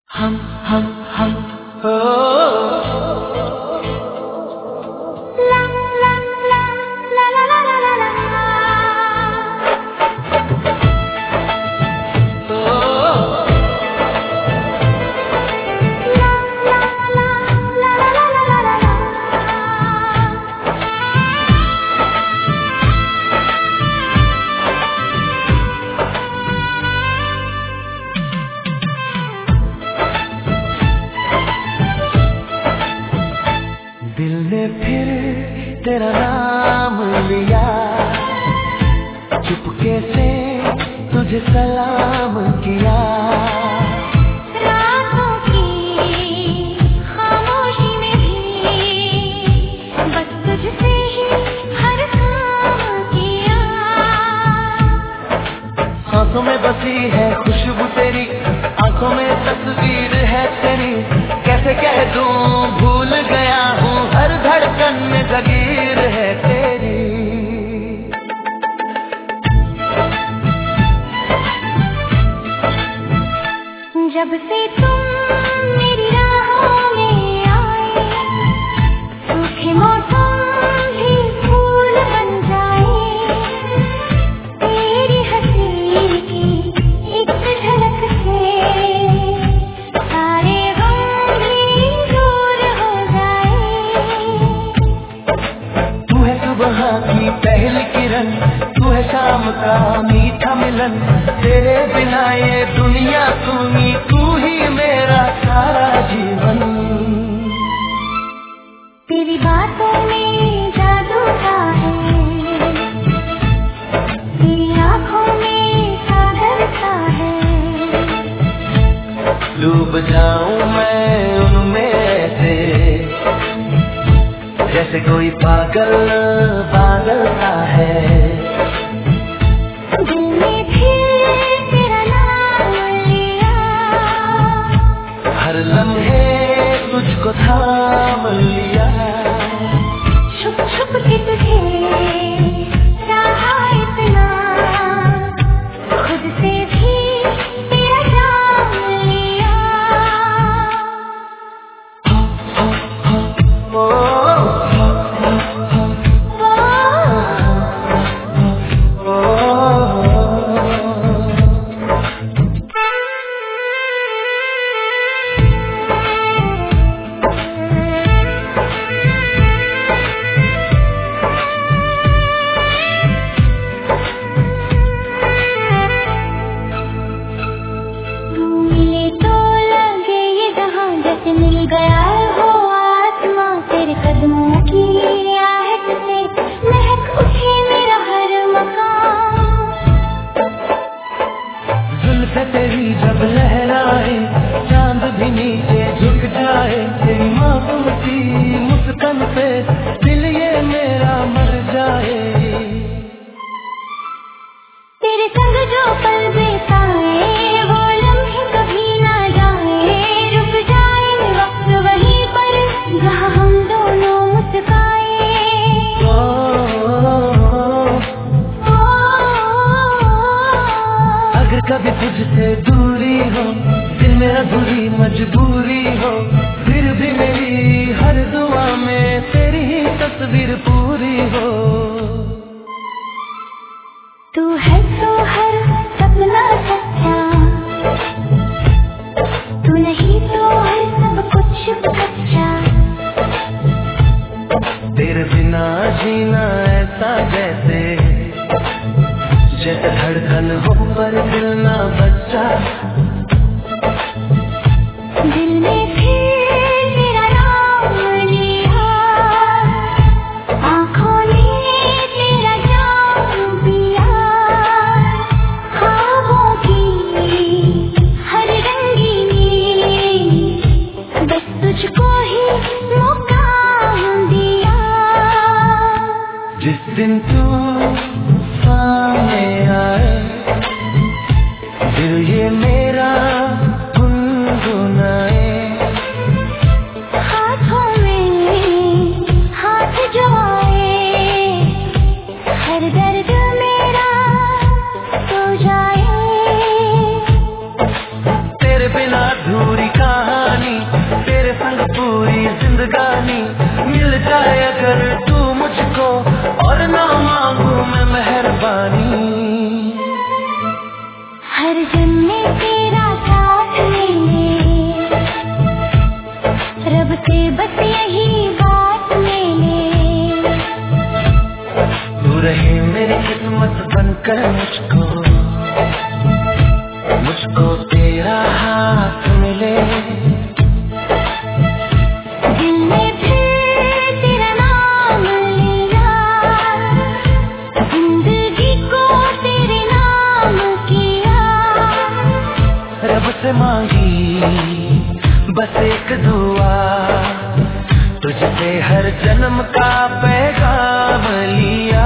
हम हो ला ला ला ला ला ला ला ला दिल ने फिर तेरा नाम लिया, चुपके से तुझे सलाम किया। रातों की खामोशी में भी बस तुझसे ही हर काम किया। आंखों में बसी है खुशबू तेरी, आंखों में तस्वीर है तेरी, कैसे कह दूं भूल गया हूँ, हर धड़कन में जगीर है तेरी। जब से तुम मेरी राहों में आए, सूखे मौसम भी फूल बन जाए। तेरी हंसी की एक झलक से सारे गम भी दूर हो जाए। तू है सुबह की पहली किरण, तू है शाम का मीठा मिलन, तेरे बिना ये दुनिया सुनी, तू ही मेरा सारा जीवन। तेरी बातों में जादू था है, तेरी आँखों में सागर सा है। डूब जाऊं मैं उनमें से, जैसे कोई पागल पागल सा है। दिल ने फिर तेरा नाम लिया, हर लम्हे तुझको थाम लिया। छुप छुप के तुझे चाहा इतना, खुद से भी तेरा जान लिया। ओ, मिले तो लगे ये जहां जैसे मिल गया हो आसमां। तेरे कदमों की आहट से महक उठे मेरा हर मकान। जुल्फ़े तेरी जब लहराए, चांद भी नीचे झुक जाए, तेरी मासूम सी मुस्कान पे दिल ये मेरा मर जाए। तेरे संग जो पल बिताए वो लम्हे कभी ना जाए। रुक जाए वक्त वहीं पर जहाँ हम दोनों मुस्काए। अगर कभी तुझसे दूरी हो, दिल में अधूरी मजबूरी हो, फिर भी मेरी हर दुआ में तेरी ही तस्वीर पूरी हो। तू है तो हर सपना सच्चा, तू नहीं तो है सब कुछ कच्चा। तेरे बिना जीना ऐसा जैसे धड़कन हो पर दिल ना बच्चा। दिल ने फिर तेरा नाम लिया, आँखों ने तेरा जाम पिया। ख्वाबों की हर रंगीनी बस तुझको ही मुकाम दिया। जिस दिन तू सामने आए, दिल ये मेरा गुनगुनाए। हाथों में हाथ जो आए, हर दर्द मेरा सो जाए। तेरे बिना अधूरी मांगी बस एक दुआ, तुझसे हर जन्म का पैगाम लिया।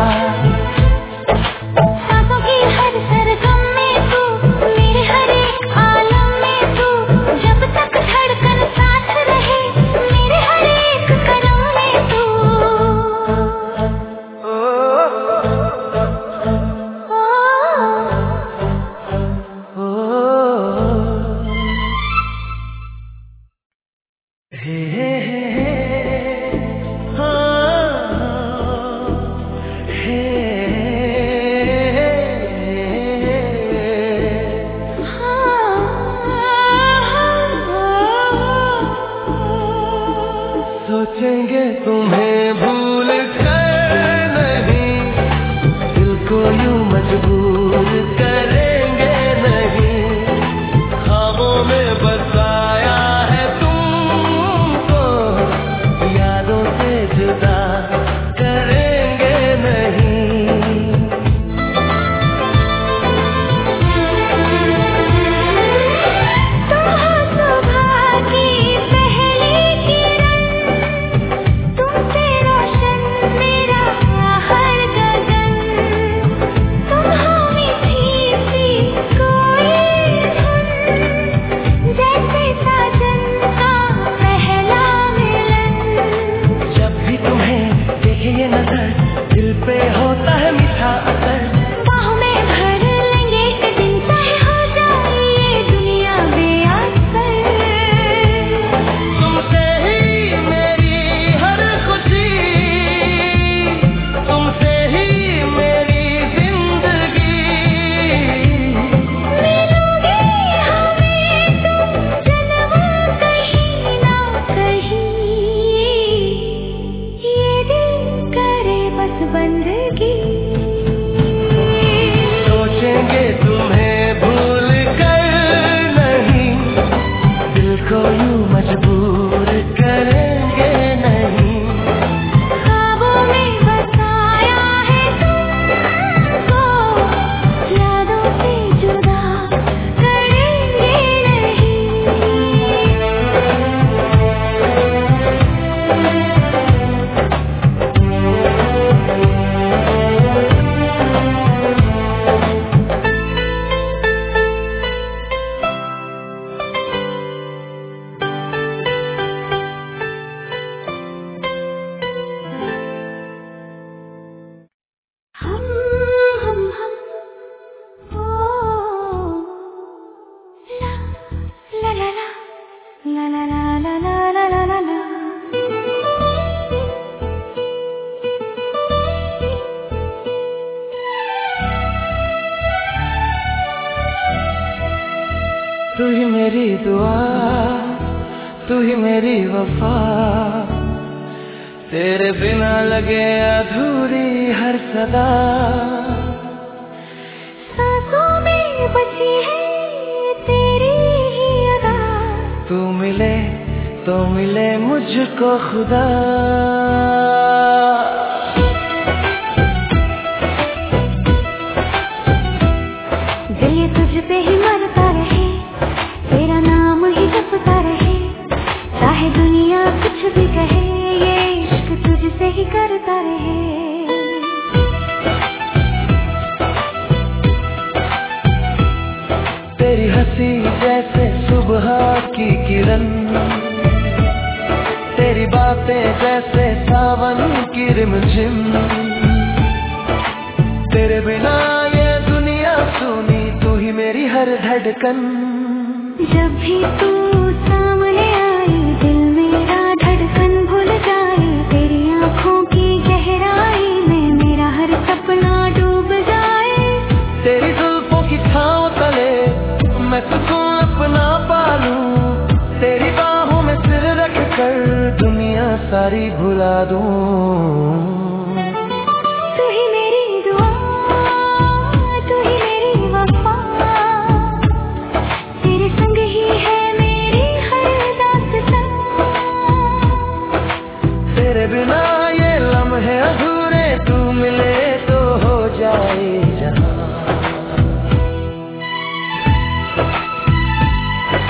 सोचेंगे तुम्हें भूल कर नहीं, दिल को यूं मजबूर करेंगे नहीं, ख्वाबों में बसाया है तुमको, यादों से जुदा करेंगे नहीं। दिल पे होता है मीठा असर, बाहों में भर लेंगे एक दिन, चाहे हो जाए ये दुनिया बेअसर। तुमसे ही मेरी हर खुशी, तुमसे ही मेरी जिंदगी, मिलोगे हमें तुम जन्म कहीं ना कहीं, ये दिल करे बस बंदगी। सोचेंगे तुम्हें भूल कर नहीं, दिल को यूं मजबूर करेंगे नहीं, ख्वाबों में बसाया है तुमको, यादों से जुदा करेंगे नहीं। La la la la la la la la la la la। तू ही मेरी दुआ, तू ही मेरी वफा, तेरे बिना लगे अधूरी हर सदा, सांसों में बची है तेरी ही अदा, तू मिले तो मिले मुझको खुदा। दिल ये तुझ पे ही मरता रहे, तेरा नाम ही जपता रहे, चाहे दुनिया कुछ भी कहे, ये इश्क तुझसे ही करता रहे। तेरी हंसी जैसे सुबह की किरण, तेरी बातें जैसे सावन की रिमझिम, तेरे बिना ये दुनिया सुनी, तू ही मेरी हर धड़कन। जब भी तू सामने आई, दिल मेरा धड़कन भूल जाए, तेरी आँखों की गहराई में मेरा हर सपना डूब जाए। तेरी जुल्फों की छाँव तले मैं सुकून अपना पालूं, तेरी बाहों में सिर रख कर दुनिया सारी भुला दूं। तू ही मेरी दुआ, तू ही मेरी वफा, तेरे संग ही है मेरी हर दास्तां, तेरे बिना ये लम्हे अधूरे, तू मिले तो हो जाए जहां।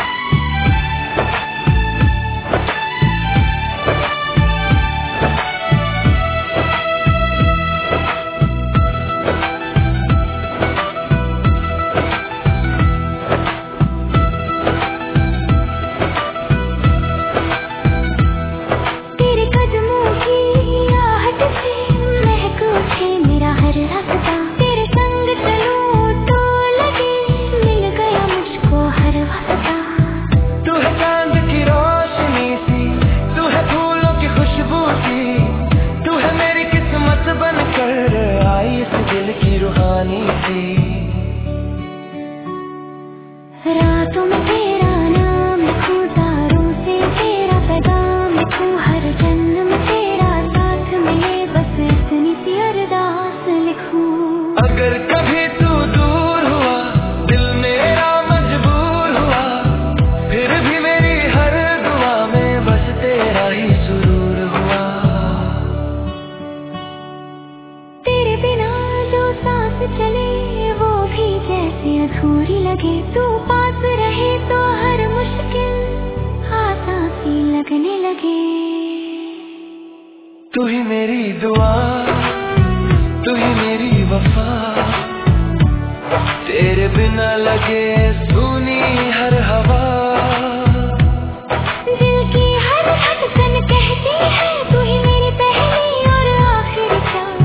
लगे। तू ही मेरी दुआ, तू ही मेरी वफा, तेरे बिना लगे सुनी हर हवा। दिल की हर धड़कन कहती है तू ही मेरी पहली और आखिरी चाह।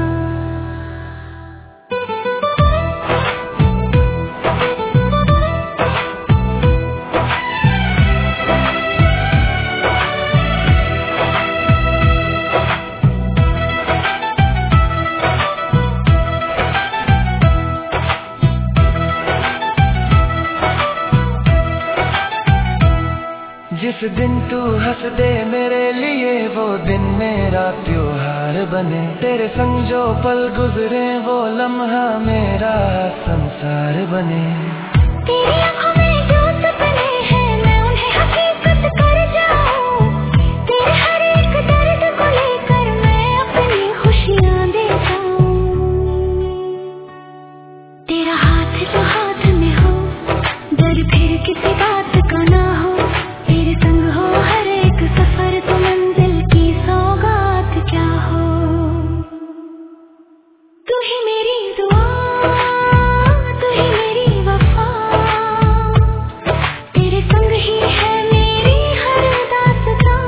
जिस दिन तू हंस दे मेरे लिए वो दिन मेरा त्योहार बने। तेरे संग जो पल गुजरे वो लम्हा मेरा संसार बने। तेरी आँखों में जो सपने हैं मैं उन्हें हकीकत कर जाऊं। तेरे हर एक दर्द को लेकर मैं अपनी खुशियाँ दे जाऊं। तेरा हाथ जो हाथ में हो, डर फिर किसी बात का ना हो। तेरे संग हो हर एक सफर तो मंजिल की सौगात क्या हो। तू ही मेरी दुआ, तू ही मेरी वफा, तेरे संग ही है मेरी हर दास्तां।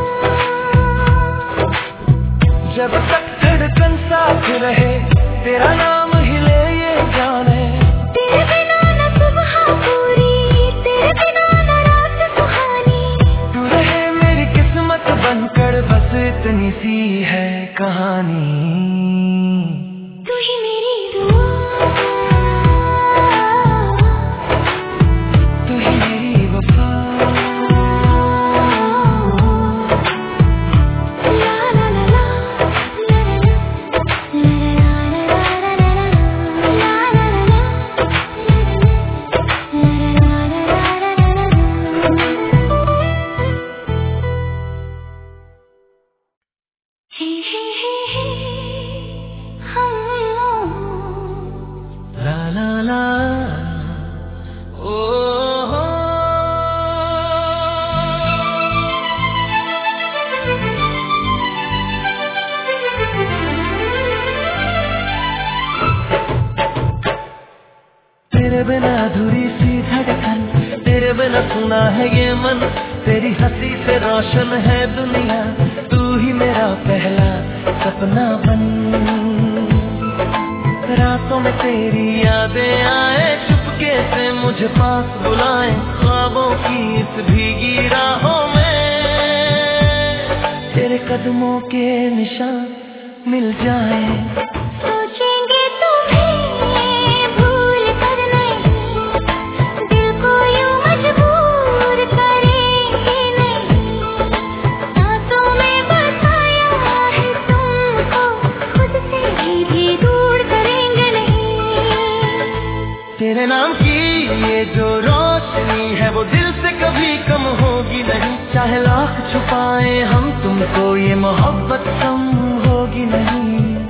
जब तक धड़कन साथ रहे तेरा नाम हिले ये जाने। तेरे बिना न सुबह पूरी, तेरे बिना न रात सुहानी। तू रहे मेरी किस्मत बनकर बस इतनी सी है कहानी। तू ही मेरी दुआ, तू ही मेरी वफा। ला ला ला ला, ला ला ला ला, ला ला ला ला, हे हे हे हे हम। ला ला ला ओ हो। तेरे बिना अधूरी सी धड़कन, तेरे बिना सुना है ये मन। तेरी हंसी से रोशन है दुनिया, तू ही मेरा पहला सपना बन। रातों में तेरी यादें आए, चुपके से मुझे पास बुलाए। ख्वाबों की इस भीगी राहों में तेरे कदमों के निशान मिल जाए। सोचेंगे तुम्हें भूल कर नहीं, दिल को यूं मजबूर करेंगे नहीं। सांसों में बसाया है तुमको, खुद से भी दूर करेंगे नहीं। तेरे नाम की ये जो रोशनी है वो दिल से कभी कम होगी नहीं। चाहे लाख छुपाए हम तुमको ये मोहब्बत कम होगी नहीं।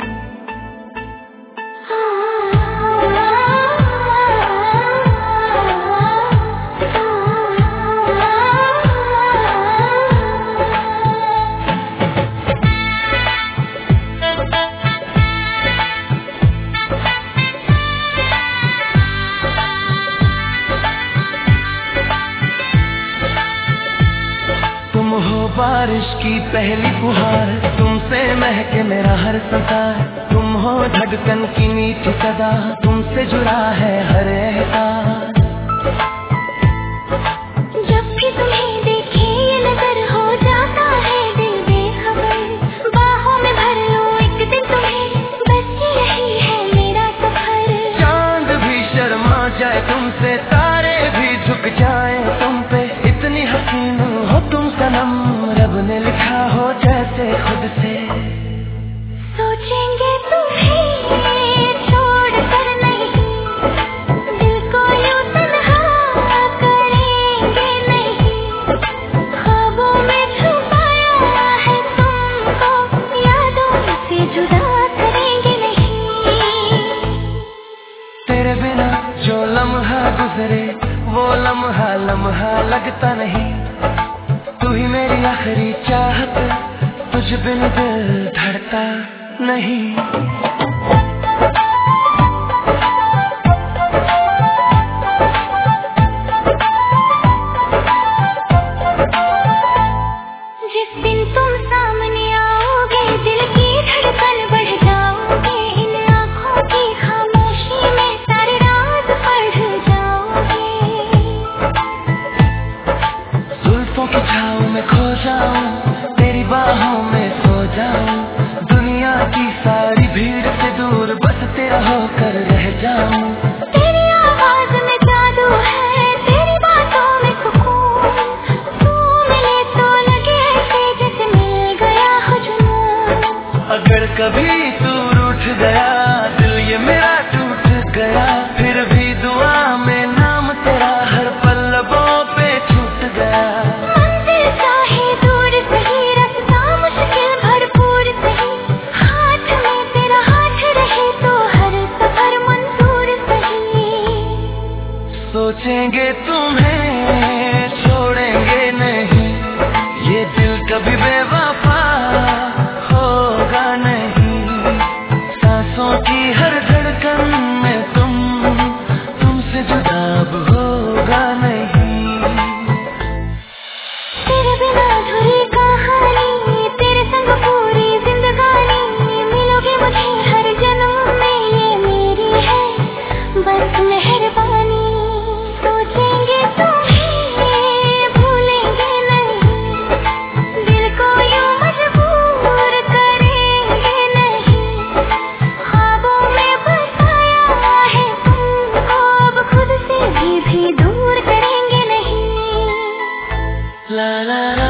तुम हो बारिश की पहली फुहार, तुमसे महके मेरा हर संसार। तुम हो धड़कन की मीठी सदा, तुमसे जुड़ा है हर एहसास। जब भी तुम्हें देखे ये नजर हो जाता है दिल बेखबर। बाहों में भर लूं एक दिन तुम्हें, बस यही है मेरा सफर। चांद भी शर्मा जाए तुमसे, तारे भी झुक जाए तुम पे। इतनी हसीन हो तुम सनम, रब ने लिखा हो जैसे खुद से। सोचेंगे तुम्हें छोड़ कर नहीं, दिल को यूं तन्हा करेंगे नहीं। ख्वाबों में छुपाया है तुमको, यादों से जुदा करेंगे नहीं। तेरे बिना जो लम्हा गुजरे वो लम्हा लम्हा लगता नहीं। तू ही मेरी मेरी आखिरी चाहत, तुझ बिन दिल धड़ता नहीं। जिस दिन तुम सामने आओगे, दिल की धड़कन बढ़ जाओगे, इन आँखों की खामोशी में सारे राज पढ़ जाओगे। जुल्फों की छाँव में खो जाऊं, तेरी बाहों में सो जाऊं, दुनिया की सारी भीड़ से दूर बस तेरा होकर रह जाऊं। तेरी आवाज में जादू है, तेरी बातों में सुकून, तू मिले तो लगे ऐसे जैसे मिल गया हो जुनून। अगर कभी तू रूठ गया, दिल ये मेरा टूट गया, फिर भी दुआ में नाम तेरा हर पल लबों पे छूट गया। मंजिल चाहे दूर सही, रास्ता मुश्किल भरपूर सही, हाथ में तेरा हाथ रहे तो हर सफर मंजूर सही। सोचेंगे तुम्हें छोड़ेंगे नहीं, ये दिल कभी बेवफा होगा नहीं। सांसों की हर धड़कन में तुमसे जुदा अब होगा नहीं। तेरे बिना अधूरी कहानी, तेरे संग पूरी जिंदगानी, मिलोगे मुझे हर जन्म में, ये मेरी है बस मेहरबानी। सोचेंगे तुम्हें भूलेंगे नहीं, दिल को यूं मजबूर करेंगे नहीं, ख्वाबों में बसाया है तुमको, अब खुद से भी दूर करेंगे नहीं। ला ला ला